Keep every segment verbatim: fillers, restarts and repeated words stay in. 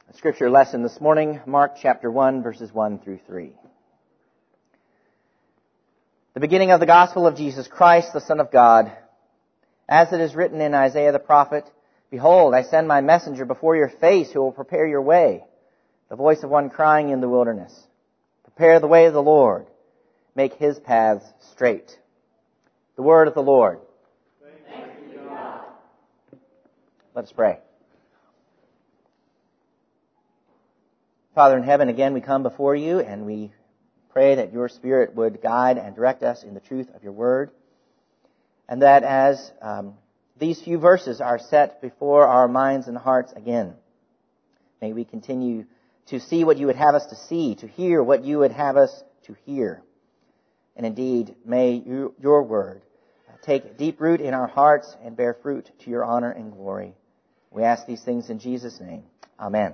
Scripture lesson this morning, Mark chapter one, verses one through three. The beginning of the gospel of Jesus Christ, the Son of God. As it is written in Isaiah the prophet, "Behold, I send my messenger before your face who will prepare your way. The voice of one crying in the wilderness, prepare the way of the Lord. Make his paths straight." The word of the Lord. Thanks be to God. Let us pray. Father in heaven, again we come before you and we pray that your Spirit would guide and direct us in the truth of your word. And that as um, these few verses are set before our minds and hearts again, may we continue to see what you would have us to see, to hear what you would have us to hear. And indeed, may you, your word take deep root in our hearts and bear fruit to your honor and glory. We ask these things in Jesus' name. Amen.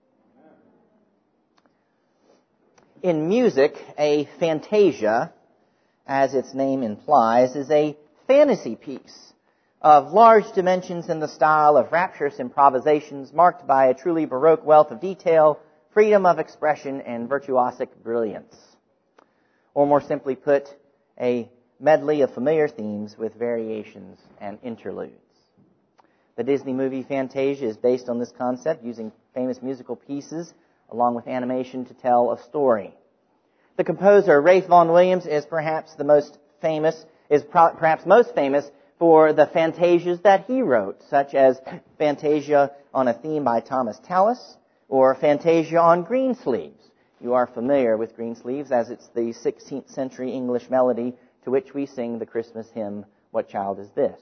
In music, a fantasia, as its name implies, is a fantasy piece of large dimensions in the style of rapturous improvisations marked by a truly Baroque wealth of detail, freedom of expression, and virtuosic brilliance. Or more simply put, a medley of familiar themes with variations and interludes. The Disney movie Fantasia is based on this concept, using famous musical pieces along with animation to tell a story. The composer, Ralph Vaughan Williams, is perhaps the most famous, is pro- perhaps most famous for the fantasias that he wrote, such as Fantasia on a Theme by Thomas Tallis, or Fantasia on Greensleeves. You are familiar with Greensleeves, as it's the sixteenth century English melody to which we sing the Christmas hymn, "What Child Is This?"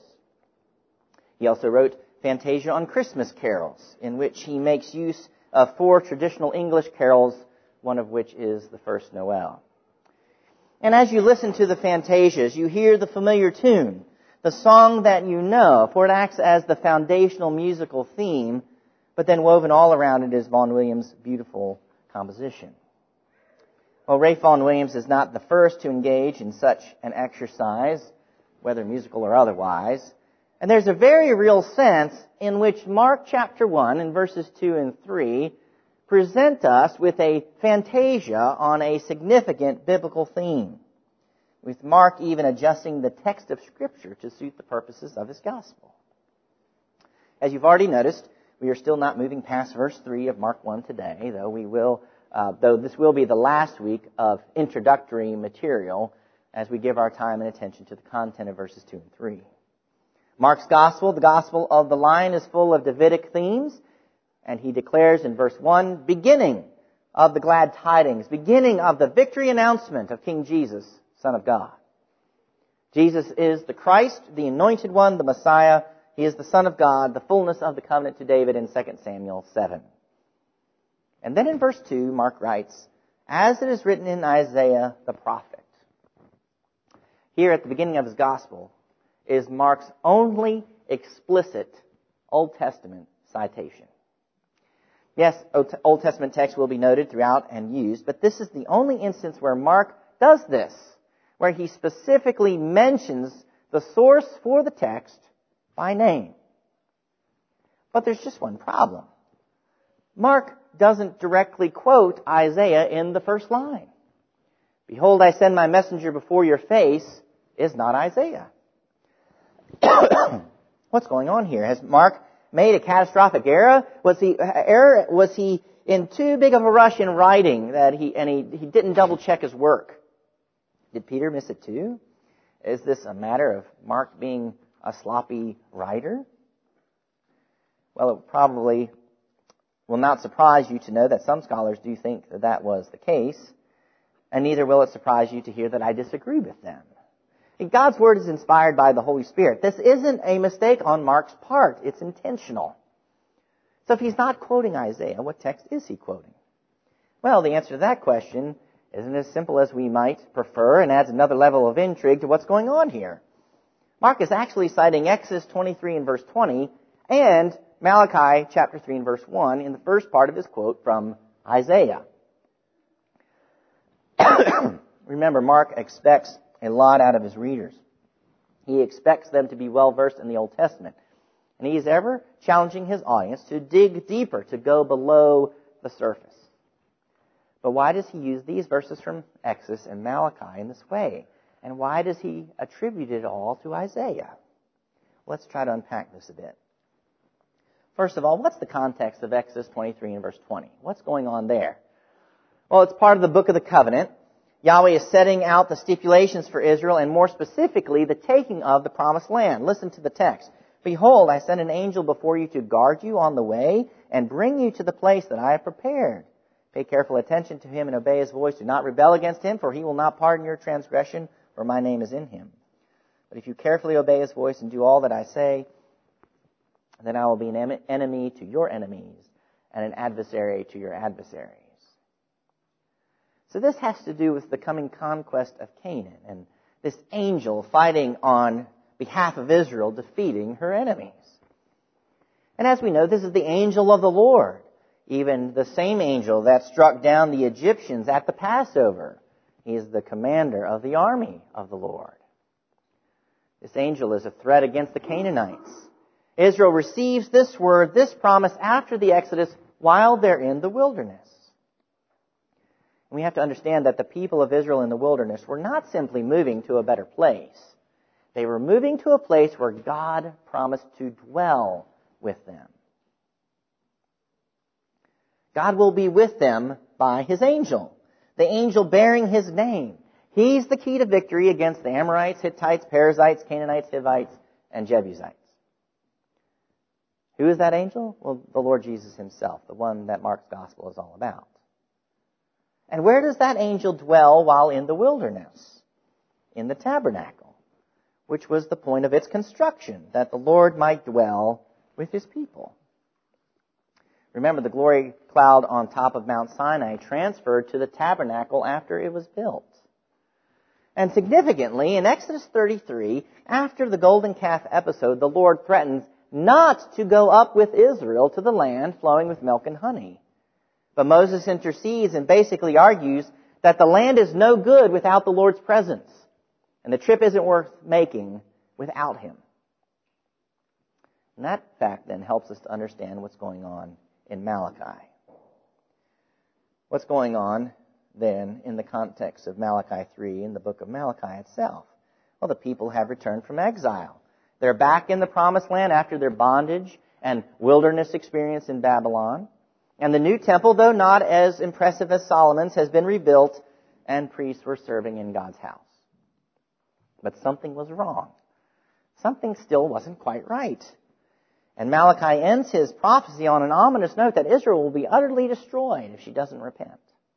He also wrote Fantasia on Christmas Carols, in which he makes use of four traditional English carols, one of which is the First Noel. And as you listen to the fantasias, you hear the familiar tune, the song that you know, for it acts as the foundational musical theme, but then woven all around it is Vaughan Williams' beautiful composition. Well, Ralph Vaughan Williams is not the first to engage in such an exercise, whether musical or otherwise. And there's a very real sense in which Mark chapter one and verses two and three present us with a fantasia on a significant biblical theme, with Mark even adjusting the text of Scripture to suit the purposes of his gospel. As you've already noticed, we are still not moving past verse three of Mark one today, though we will, uh, though this will be the last week of introductory material as we give our time and attention to the content of verses two and three. Mark's gospel, the gospel of the Lion, is full of Davidic themes, and he declares in verse one, beginning of the glad tidings, beginning of the victory announcement of King Jesus, Son of God. Jesus is the Christ, the anointed one, the Messiah. He is the Son of God, the fullness of the covenant to David in Second Samuel seven. And then in verse two, Mark writes, as it is written in Isaiah the prophet. Here at the beginning of his gospel is Mark's only explicit Old Testament citation. Yes, Old Testament text will be noted throughout and used, but this is the only instance where Mark does this, where he specifically mentions the source for the text by name. But there's just one problem. Mark doesn't directly quote Isaiah in the first line. "Behold, I send my messenger before your face" is not Isaiah. What's going on here? Has Mark made a catastrophic error? Was he error? Was he in too big of a rush in writing that he and he, he didn't double check his work? Did Peter miss it too? Is this a matter of Mark being a sloppy writer? Well, it probably will not surprise you to know that some scholars do think that that was the case, and neither will it surprise you to hear that I disagree with them. God's Word is inspired by the Holy Spirit. This isn't a mistake on Mark's part. It's intentional. So if he's not quoting Isaiah, what text is he quoting? Well, the answer to that question isn't as simple as we might prefer and adds another level of intrigue to what's going on here. Mark is actually citing Exodus twenty-three and verse twenty and Malachi chapter three and verse one in the first part of his quote from Isaiah. Remember, Mark expects a lot out of his readers. He expects them to be well-versed in the Old Testament. And he is ever challenging his audience to dig deeper, to go below the surface. But why does he use these verses from Exodus and Malachi in this way? And why does he attribute it all to Isaiah? Let's try to unpack this a bit. First of all, what's the context of Exodus twenty-three and verse twenty? What's going on there? Well, it's part of the Book of the Covenant. Yahweh is setting out the stipulations for Israel, and more specifically, the taking of the promised land. Listen to the text. Behold, I send an angel before you to guard you on the way and bring you to the place that I have prepared. Pay careful attention to him and obey his voice. Do not rebel against him, for he will not pardon your transgression, for my name is in him. But if you carefully obey his voice and do all that I say, then I will be an enemy to your enemies and an adversary to your adversaries. So this has to do with the coming conquest of Canaan and this angel fighting on behalf of Israel, defeating her enemies. And as we know, this is the angel of the Lord, even the same angel that struck down the Egyptians at the Passover. He is the commander of the army of the Lord. This angel is a threat against the Canaanites. Israel receives this word, this promise, after the Exodus while they're in the wilderness. And we have to understand that the people of Israel in the wilderness were not simply moving to a better place. They were moving to a place where God promised to dwell with them. God will be with them by his angel, the angel bearing his name. He's the key to victory against the Amorites, Hittites, Perizzites, Canaanites, Hivites, and Jebusites. Who is that angel? Well, the Lord Jesus himself, the one that Mark's gospel is all about. And where does that angel dwell while in the wilderness? In the tabernacle, which was the point of its construction, that the Lord might dwell with his people. Remember, the glory cloud on top of Mount Sinai transferred to the tabernacle after it was built. And significantly, in Exodus thirty-three, after the golden calf episode, the Lord threatens not to go up with Israel to the land flowing with milk and honey. But Moses intercedes and basically argues that the land is no good without the Lord's presence, and the trip isn't worth making without him. And that fact then helps us to understand what's going on in Malachi. What's going on then in the context of Malachi three in the book of Malachi itself? Well, the people have returned from exile. They're back in the promised land after their bondage and wilderness experience in Babylon. And the new temple, though not as impressive as Solomon's, has been rebuilt, and priests were serving in God's house. But something was wrong. Something still wasn't quite right. And Malachi ends his prophecy on an ominous note that Israel will be utterly destroyed if she doesn't repent.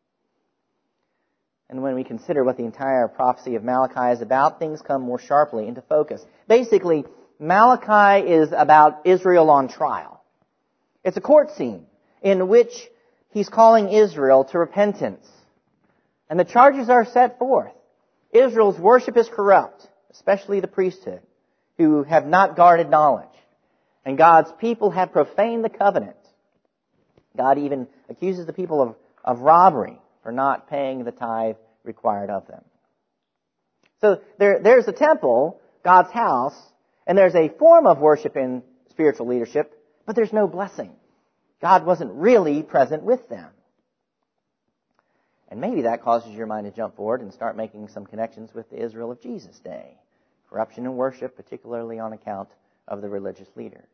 And when we consider what the entire prophecy of Malachi is about, things come more sharply into focus. Basically, Malachi is about Israel on trial. It's a court scene in which he's calling Israel to repentance. And the charges are set forth. Israel's worship is corrupt, especially the priesthood, who have not guarded knowledge. And God's people have profaned the covenant. God even accuses the people of, of robbery for not paying the tithe required of them. So there, there's a temple, God's house, and there's a form of worship in spiritual leadership, but there's no blessing. God wasn't really present with them. And maybe that causes your mind to jump forward and start making some connections with the Israel of Jesus' day. Corruption in worship, particularly on account of the religious leaders.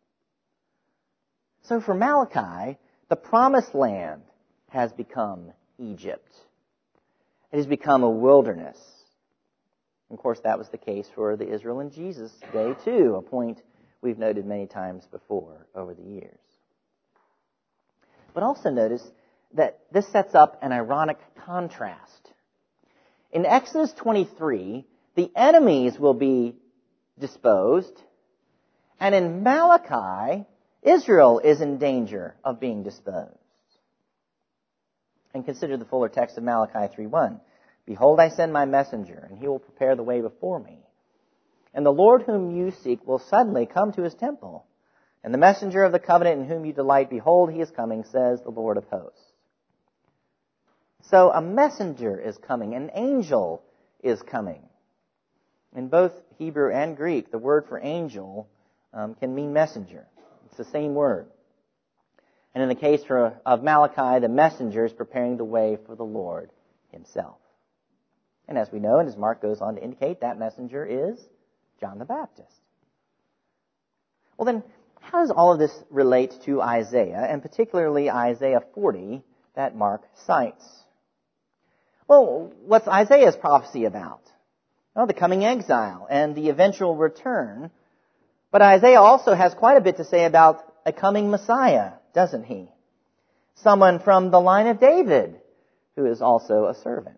So for Malachi, the promised land has become Egypt. It has become a wilderness. Of course, that was the case for the Israel in Jesus' day too, a point we've noted many times before over the years. But also notice that this sets up an ironic contrast. In Exodus twenty-three, the enemies will be disposed, and in Malachi, Israel is in danger of being disposed. And consider the fuller text of Malachi three one. Behold, I send my messenger, and he will prepare the way before me. And the Lord whom you seek will suddenly come to his temple. And the messenger of the covenant in whom you delight, behold, he is coming, says the Lord of hosts. So a messenger is coming, an angel is coming. In both Hebrew and Greek, the word for angel um, can mean messenger. It's the same word. And in the case for, of Malachi, the messenger is preparing the way for the Lord himself. And as we know, and as Mark goes on to indicate, that messenger is John the Baptist. Well then, how does all of this relate to Isaiah, and particularly Isaiah forty that Mark cites? Well, what's Isaiah's prophecy about? Well, the coming exile and the eventual return. But Isaiah also has quite a bit to say about a coming Messiah, doesn't he? Someone from the line of David, who is also a servant.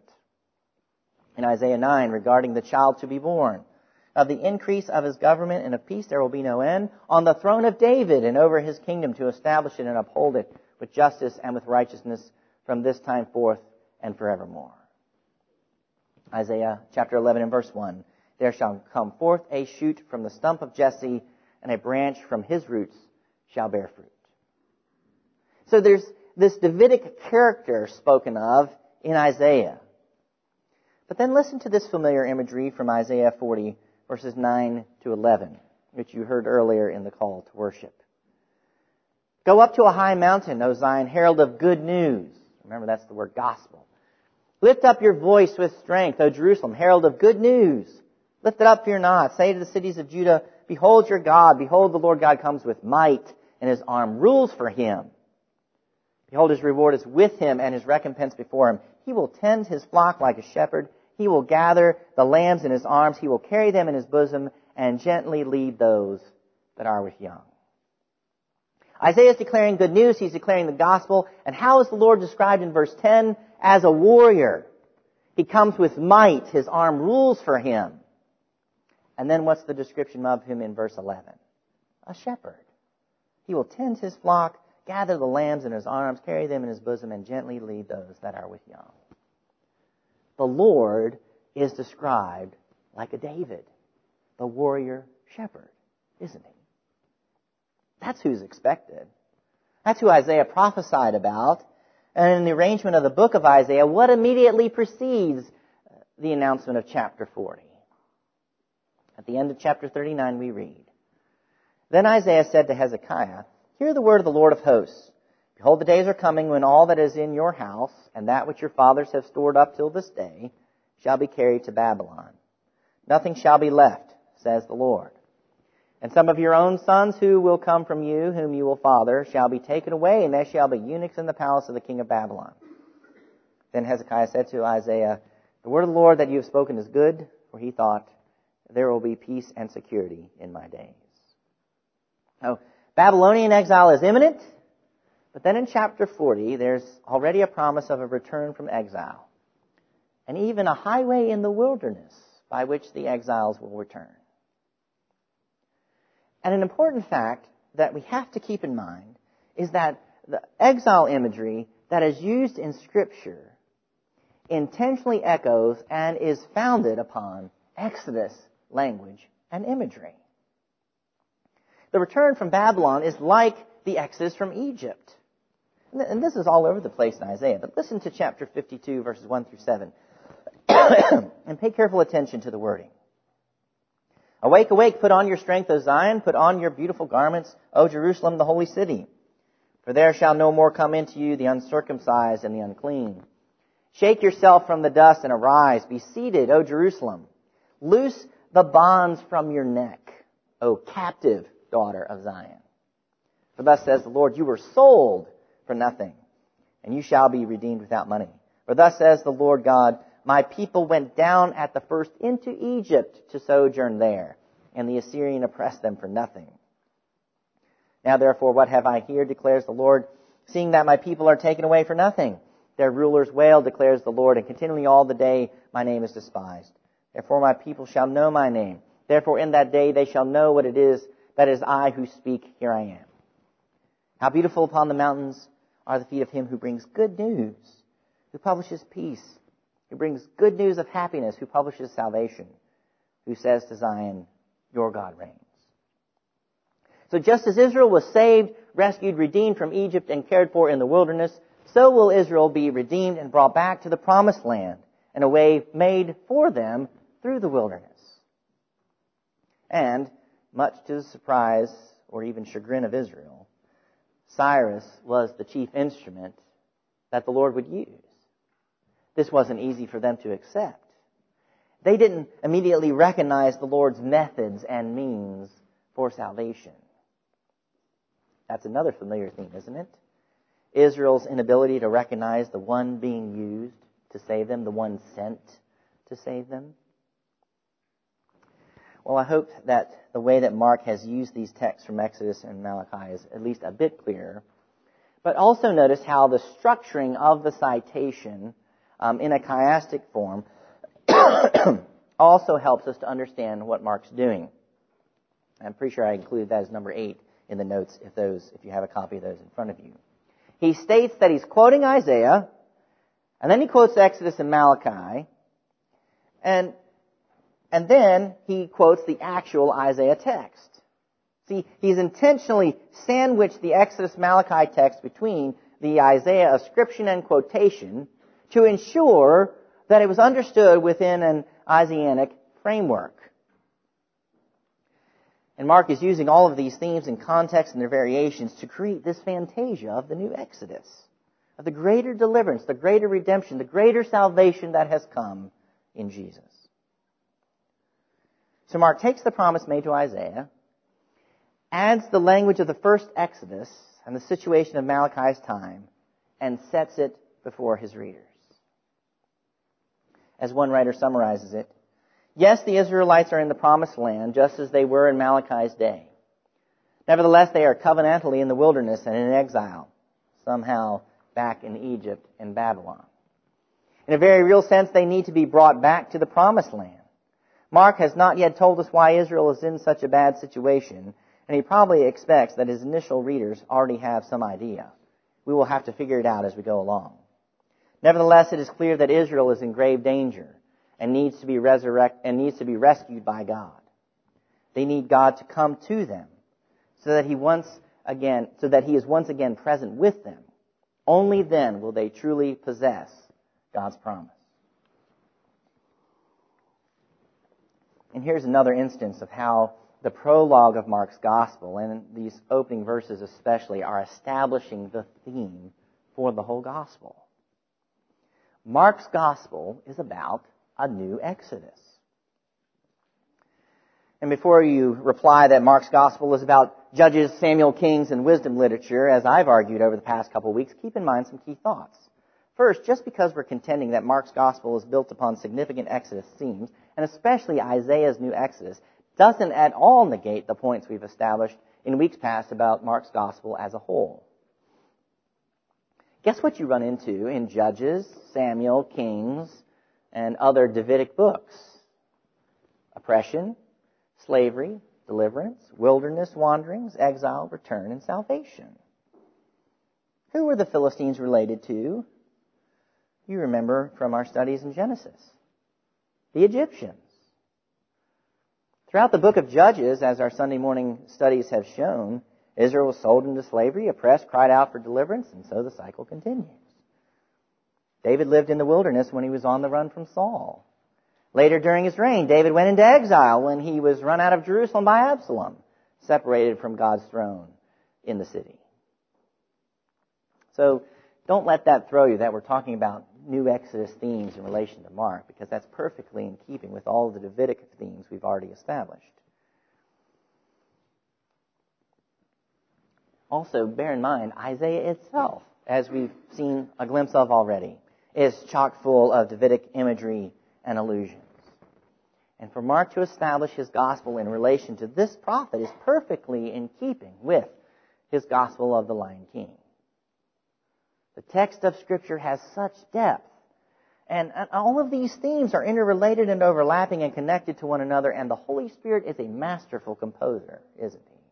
In Isaiah nine, regarding the child to be born, of the increase of his government and of peace there will be no end, on the throne of David and over his kingdom, to establish it and uphold it with justice and with righteousness from this time forth and forevermore. Isaiah chapter eleven and verse one, there shall come forth a shoot from the stump of Jesse, and a branch from his roots shall bear fruit. So there's this Davidic character spoken of in Isaiah. But then listen to this familiar imagery from Isaiah forty, verses nine to eleven, which you heard earlier in the call to worship. Go up to a high mountain, O Zion, herald of good news. Remember, that's the word gospel. Lift up your voice with strength, O Jerusalem, herald of good news. Lift it up, fear not. Say to the cities of Judah, behold your God. Behold, the Lord God comes with might, and his arm rules for him. Behold, his reward is with him, and his recompense before him. He will tend his flock like a shepherd. He will gather the lambs in his arms. He will carry them in his bosom, and gently lead those that are with young. Isaiah is declaring good news. He's declaring the gospel. And how is the Lord described in verse ten? As a warrior. He comes with might. His arm rules for him. And then what's the description of him in verse eleven? A shepherd. He will tend his flock, gather the lambs in his arms, carry them in his bosom, and gently lead those that are with young. The Lord is described like a David, the warrior shepherd, isn't he? That's who's expected. That's who Isaiah prophesied about. And in the arrangement of the book of Isaiah, what immediately precedes the announcement of chapter forty? At the end of chapter thirty-nine, we read, Then Isaiah said to Hezekiah, Hear the word of the Lord of hosts. Behold, the days are coming when all that is in your house, and that which your fathers have stored up till this day, shall be carried to Babylon. Nothing shall be left, says the Lord. And some of your own sons who will come from you, whom you will father, shall be taken away, and they shall be eunuchs in the palace of the king of Babylon. Then Hezekiah said to Isaiah, The word of the Lord that you have spoken is good, for he thought, There will be peace and security in my days. Now, Babylonian exile is imminent, but then in chapter forty, there's already a promise of a return from exile, and even a highway in the wilderness by which the exiles will return. And an important fact that we have to keep in mind is that the exile imagery that is used in Scripture intentionally echoes and is founded upon Exodus language and imagery. The return from Babylon is like the Exodus from Egypt. And this is all over the place in Isaiah. But listen to chapter fifty-two, verses one through seven. And pay careful attention to the wording. Awake, awake, put on your strength, O Zion. Put on your beautiful garments, O Jerusalem, the holy city. For there shall no more come into you the uncircumcised and the unclean. Shake yourself from the dust and arise. Be seated, O Jerusalem. Loose the bonds from your neck, O captive daughter of Zion. For thus says the Lord, you were sold for nothing, and you shall be redeemed without money. For thus says the Lord God, my people went down at the first into Egypt to sojourn there, and the Assyrian oppressed them for nothing. Now therefore, what have I here, declares the Lord, seeing that my people are taken away for nothing? Their rulers wail, declares the Lord, and continually all the day my name is despised. Therefore my people shall know my name. Therefore in that day they shall know what it is that is I who speak, here I am. How beautiful upon the mountains are the feet of him who brings good news, who publishes peace, who brings good news of happiness, who publishes salvation, who says to Zion, your God reigns. So just as Israel was saved, rescued, redeemed from Egypt, and cared for in the wilderness, so will Israel be redeemed and brought back to the promised land in a way made for them through the wilderness. And, much to the surprise or even chagrin of Israel, Cyrus was the chief instrument that the Lord would use. This wasn't easy for them to accept. They didn't immediately recognize the Lord's methods and means for salvation. That's another familiar theme, isn't it? Israel's inability to recognize the one being used to save them, the one sent to save them. Well, I hope that the way that Mark has used these texts from Exodus and Malachi is at least a bit clearer. But also notice how the structuring of the citation um, in a chiastic form also helps us to understand what Mark's doing. I'm pretty sure I included that as number eight in the notes if those, if you have a copy of those in front of you. He states that he's quoting Isaiah, and then he quotes Exodus and Malachi, and and then he quotes the actual Isaiah text. See, he's intentionally sandwiched the Exodus-Malachi text between the Isaiah ascription and quotation to ensure that it was understood within an Isaianic framework. And Mark is using all of these themes and context and their variations to create this fantasia of the new Exodus, of the greater deliverance, the greater redemption, the greater salvation that has come in Jesus. So Mark takes the promise made to Isaiah, adds the language of the first Exodus and the situation of Malachi's time, and sets it before his readers. As one writer summarizes it, yes, the Israelites are in the promised land, just as they were in Malachi's day. Nevertheless, they are covenantally in the wilderness and in exile, somehow back in Egypt and Babylon. In a very real sense, they need to be brought back to the promised land. Mark has not yet told us why Israel is in such a bad situation, and he probably expects that his initial readers already have some idea. We will have to figure it out as we go along. Nevertheless, it is clear that Israel is in grave danger and needs to be resurrect and needs to be rescued by God. They need God to come to them so that he once again so that he is once again present with them. Only then will they truly possess God's promise. And here's another instance of how the prologue of Mark's gospel, and these opening verses especially, are establishing the theme for the whole gospel. Mark's gospel is about a new Exodus. And before you reply that Mark's gospel is about Judges, Samuel, Kings, and wisdom literature, as I've argued over the past couple of weeks, keep in mind some key thoughts. First, just because we're contending that Mark's gospel is built upon significant Exodus themes, and especially Isaiah's new Exodus, doesn't at all negate the points we've established in weeks past about Mark's gospel as a whole. Guess what you run into in Judges, Samuel, Kings, and other Davidic books? Oppression, slavery, deliverance, wilderness wanderings, exile, return, and salvation. Who were the Philistines related to? You remember from our studies in Genesis. The Egyptians. Throughout the book of Judges, as our Sunday morning studies have shown, Israel was sold into slavery, oppressed, cried out for deliverance, and so the cycle continues. David lived in the wilderness when he was on the run from Saul. Later during his reign, David went into exile when he was run out of Jerusalem by Absalom, separated from God's throne in the city. So don't let that throw you that we're talking about new Exodus themes in relation to Mark, because that's perfectly in keeping with all of the Davidic themes we've already established. Also, bear in mind, Isaiah itself, as we've seen a glimpse of already, is chock full of Davidic imagery and allusions. And for Mark to establish his gospel in relation to this prophet is perfectly in keeping with his gospel of the Lion King. The text of Scripture has such depth, and, and all of these themes are interrelated and overlapping and connected to one another, and the Holy Spirit is a masterful composer, isn't he?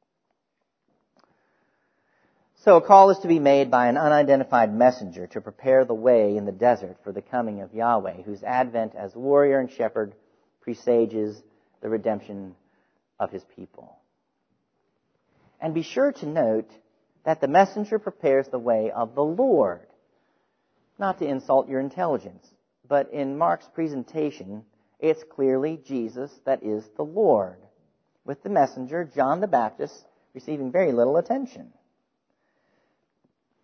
So a call is to be made by an unidentified messenger to prepare the way in the desert for the coming of Yahweh, whose advent as warrior and shepherd presages the redemption of his people. And be sure to note that the messenger prepares the way of the Lord. Not to insult your intelligence, but in Mark's presentation, it's clearly Jesus that is the Lord, with the messenger, John the Baptist, receiving very little attention.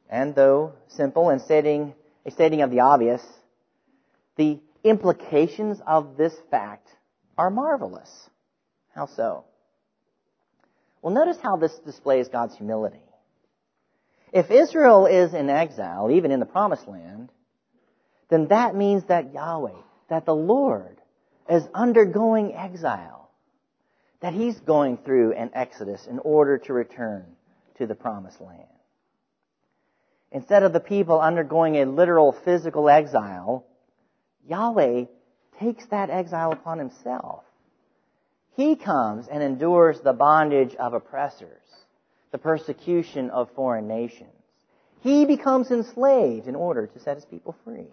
And though simple and stating a stating of the obvious, the implications of this fact are marvelous. How so? Well, notice how this displays God's humility. If Israel is in exile, even in the Promised Land, then that means that Yahweh, that the Lord, is undergoing exile, that He's going through an exodus in order to return to the Promised Land. Instead of the people undergoing a literal physical exile, Yahweh takes that exile upon Himself. He comes and endures the bondage of oppressors, the persecution of foreign nations. He becomes enslaved in order to set His people free.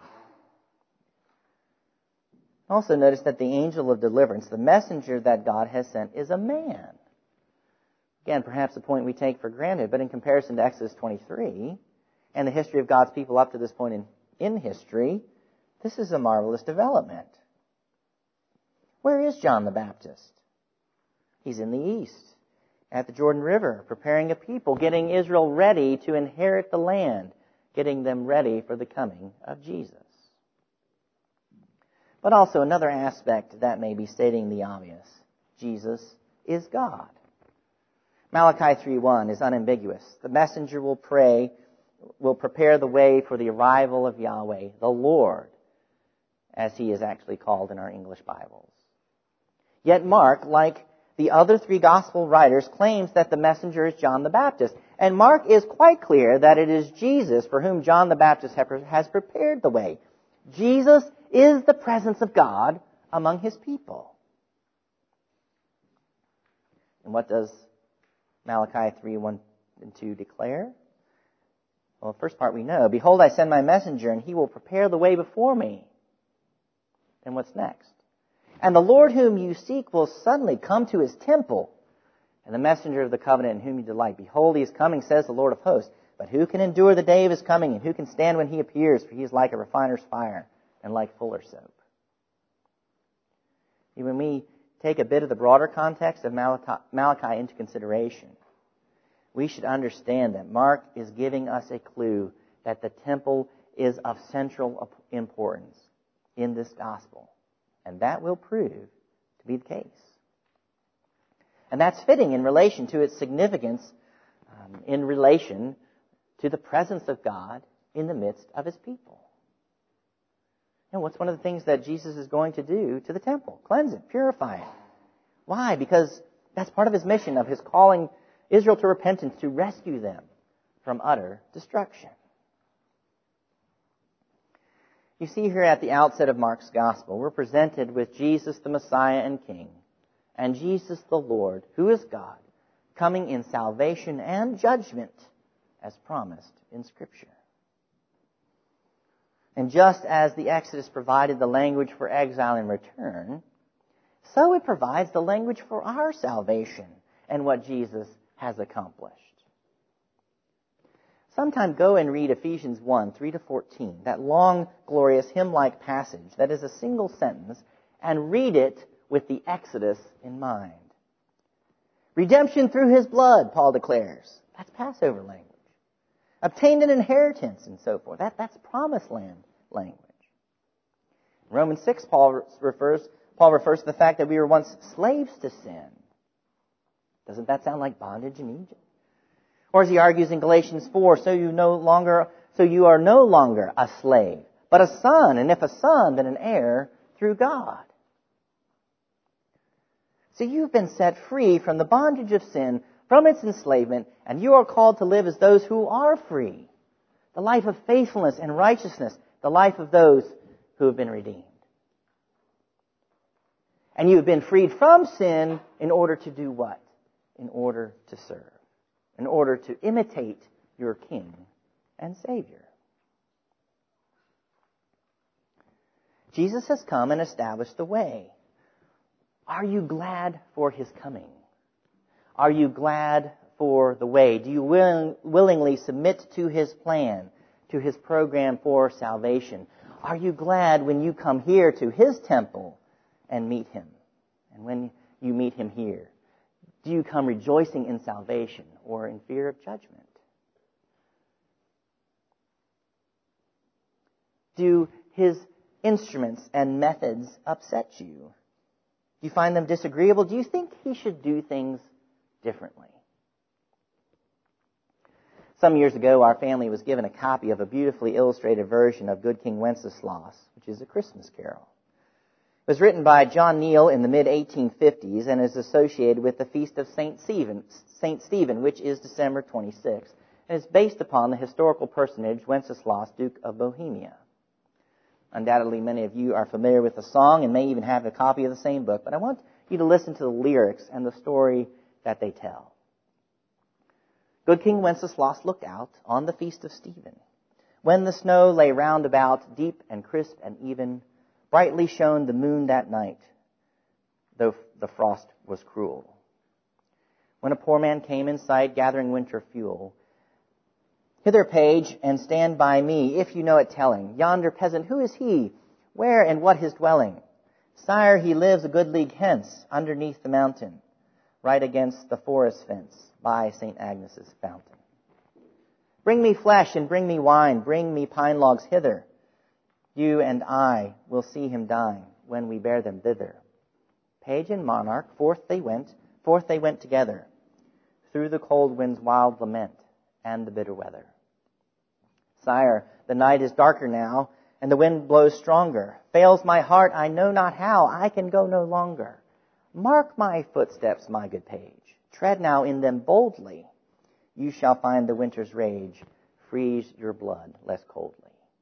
Also notice that the angel of deliverance, the messenger that God has sent, is a man. Again, perhaps a point we take for granted, but in comparison to Exodus twenty-three and the history of God's people up to this point in, in history, this is a marvelous development. Where is John the Baptist? He's in the east, at the Jordan River, preparing a people, getting Israel ready to inherit the land, getting them ready for the coming of Jesus. But also another aspect that may be stating the obvious. Jesus is God. Malachi three one is unambiguous. The messenger will pray, will prepare the way for the arrival of Yahweh, the Lord, as He is actually called in our English Bibles. Yet Mark, like the other three gospel writers, claims that the messenger is John the Baptist. And Mark is quite clear that it is Jesus for whom John the Baptist has prepared the way. Jesus is the presence of God among His people. And what does Malachi three one and two declare? Well, the first part we know. Behold, I send my messenger, and he will prepare the way before me. And what's next? And the Lord whom you seek will suddenly come to His temple. And the messenger of the covenant in whom you delight. Behold, He is coming, says the Lord of hosts. But who can endure the day of His coming? And who can stand when He appears? For He is like a refiner's fire and like fuller's soap. When we take a bit of the broader context of Malachi, Malachi into consideration, we should understand that Mark is giving us a clue that the temple is of central importance in this gospel. And that will prove to be the case. And that's fitting in relation to its significance, um, in relation to the presence of God in the midst of His people. And what's one of the things that Jesus is going to do to the temple? Cleanse it, purify it. Why? Because that's part of His mission, of His calling Israel to repentance, to rescue them from utter destruction. You see here at the outset of Mark's Gospel, we're presented with Jesus the Messiah and King, and Jesus the Lord, who is God, coming in salvation and judgment as promised in Scripture. And just as the Exodus provided the language for exile and return, so it provides the language for our salvation and what Jesus has accomplished. Sometime go and read Ephesians one, three to fourteen, that long, glorious, hymn-like passage that is a single sentence, and read it with the Exodus in mind. Redemption through His blood, Paul declares. That's Passover language. Obtained an inheritance and so forth. That, that's promised land language. In Romans six, Paul refers, Paul refers to the fact that we were once slaves to sin. Doesn't that sound like bondage in Egypt? Or as he argues in Galatians four, so you no longer, so you are no longer a slave, but a son, and if a son, then an heir through God. So you've been set free from the bondage of sin, from its enslavement, and you are called to live as those who are free. The life of faithfulness and righteousness, the life of those who have been redeemed. And you have been freed from sin in order to do what? In order to serve. In order to imitate your King and Savior. Jesus has come and established the way. Are you glad for His coming? Are you glad for the way? Do you will, willingly submit to His plan, to His program for salvation? Are you glad when you come here to His temple and meet Him? And when you meet Him here, do you come rejoicing in salvation or in fear of judgment? Do his instruments and methods upset you? Do you find them disagreeable? Do you think he should do things differently? Some years ago, our family was given a copy of a beautifully illustrated version of Good King Wenceslas, which is a Christmas carol. It was written by John Neal in the mid eighteen fifties and is associated with the feast of Saint Stephen, Saint Stephen, which is December twenty-sixth, and is based upon the historical personage Wenceslas, Duke of Bohemia. Undoubtedly, many of you are familiar with the song and may even have a copy of the same book, but I want you to listen to the lyrics and the story that they tell. Good King Wenceslas looked out on the feast of Stephen, when the snow lay round about, deep and crisp and even. Brightly shone the moon that night, though the frost was cruel. When a poor man came in sight, gathering winter fuel, hither, page, and stand by me, if you know it telling. Yonder peasant, who is he? Where and what his dwelling? Sire, he lives a good league hence, underneath the mountain, right against the forest fence, by Saint Agnes's fountain. Bring me flesh and bring me wine, bring me pine logs hither. You and I will see him dine when we bear them thither. Page and monarch, forth they went, forth they went together, through the cold wind's wild lament and the bitter weather. Sire, the night is darker now, and the wind blows stronger. Fails my heart, I know not how, I can go no longer. Mark my footsteps, my good page. Tread now in them boldly. You shall find the winter's rage freeze your blood less coldly.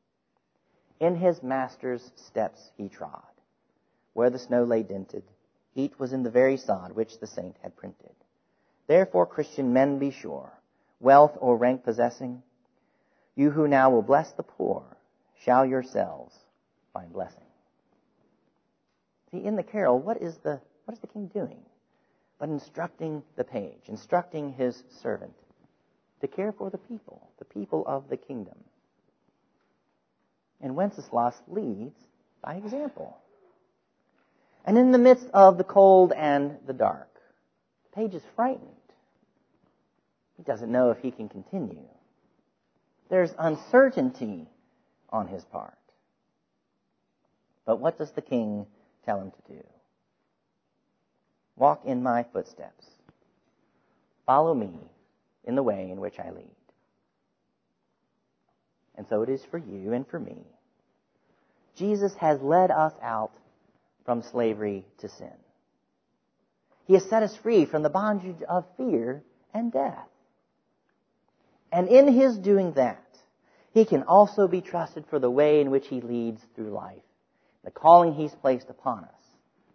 In his master's steps he trod. Where the snow lay dinted, heat was in the very sod which the saint had printed. Therefore, Christian men, be sure, wealth or rank possessing, you who now will bless the poor, shall yourselves find blessing. See, in the carol, what is the what is the king doing? But instructing the page, instructing his servant to care for the people, the people of the kingdom. And Wenceslas leads by example. And in the midst of the cold and the dark, the page is frightened. He doesn't know if he can continue. There's uncertainty on his part. But what does the king tell him to do? Walk in my footsteps. Follow me in the way in which I lead. And so it is for you and for me. Jesus has led us out from slavery to sin. He has set us free from the bondage of fear and death. And in his doing that, he can also be trusted for the way in which he leads through life, the calling he's placed upon us,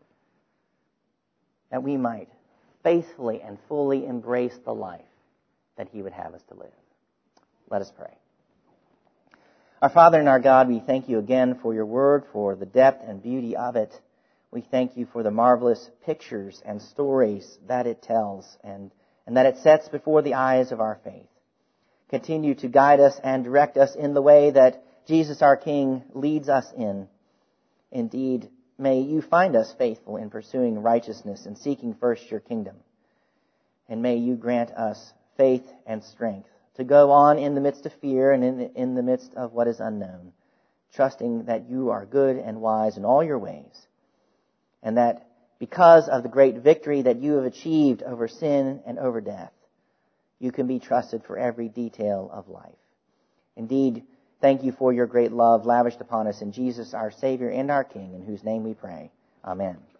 that we might faithfully and fully embrace the life that he would have us to live. Let us pray. Our Father and our God, we thank you again for your word, for the depth and beauty of it. We thank you for the marvelous pictures and stories that it tells and, and that it sets before the eyes of our faith. Continue to guide us and direct us in the way that Jesus our King leads us in. Indeed, may you find us faithful in pursuing righteousness and seeking first your kingdom. And may you grant us faith and strength to go on in the midst of fear and in the, in the midst of what is unknown, trusting that you are good and wise in all your ways, and that because of the great victory that you have achieved over sin and over death, you can be trusted for every detail of life. Indeed, thank you for your great love lavished upon us in Jesus, our Savior and our King, in whose name we pray. Amen.